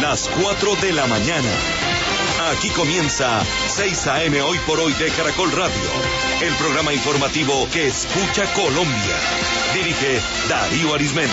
las 4 de la mañana. Aquí comienza 6 AM Hoy por Hoy de Caracol Radio, el programa informativo que escucha Colombia. Dirige Darío Arizmendi.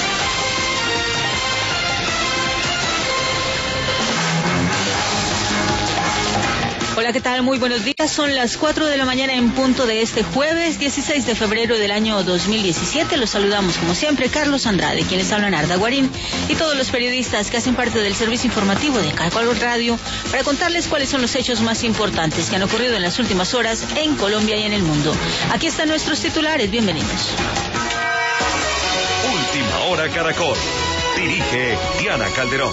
Hola, ¿qué tal? Muy buenos días. Son las 4 de la mañana en punto de este jueves 16 de febrero del año 2017. Los saludamos como siempre Carlos Andrade, quienes hablan Arda Guarín, y todos los periodistas que hacen parte del servicio informativo de Caracol Radio para contarles cuáles son los hechos más importantes que han ocurrido en las últimas horas en Colombia y en el mundo. Aquí están nuestros titulares. Bienvenidos. Última hora Caracol. Dirige Diana Calderón.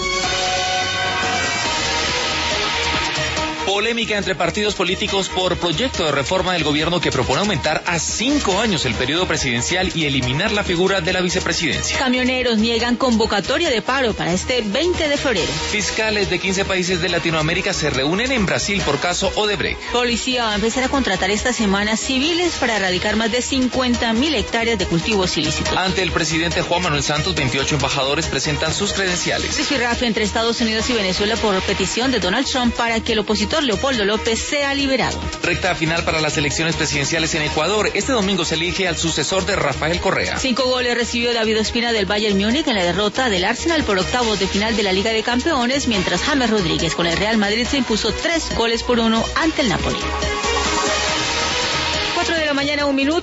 Polémica entre partidos políticos por proyecto de reforma del gobierno que propone aumentar a 5 años el periodo presidencial y eliminar la figura de la vicepresidencia. Camioneros niegan convocatoria de paro para este 20 de febrero. Fiscales de 15 países de Latinoamérica se reúnen en Brasil por caso Odebrecht. Policía va a empezar a contratar esta semana civiles para erradicar más de 50.000 hectáreas de cultivos ilícitos. Ante el presidente Juan Manuel Santos, 28 embajadores presentan sus credenciales. Rifirrafe entre Estados Unidos y Venezuela por petición de Donald Trump para que el opositor Leopoldo López sea liberado. Recta final para las elecciones presidenciales en Ecuador. Este domingo se elige al sucesor de Rafael Correa. 5 goles recibió David Ospina del Bayern Múnich en la derrota del Arsenal por octavos de final de la Liga de Campeones, mientras James Rodríguez con el Real Madrid se impuso 3-1 ante el Napoli. 4 de la mañana, 1 minuto.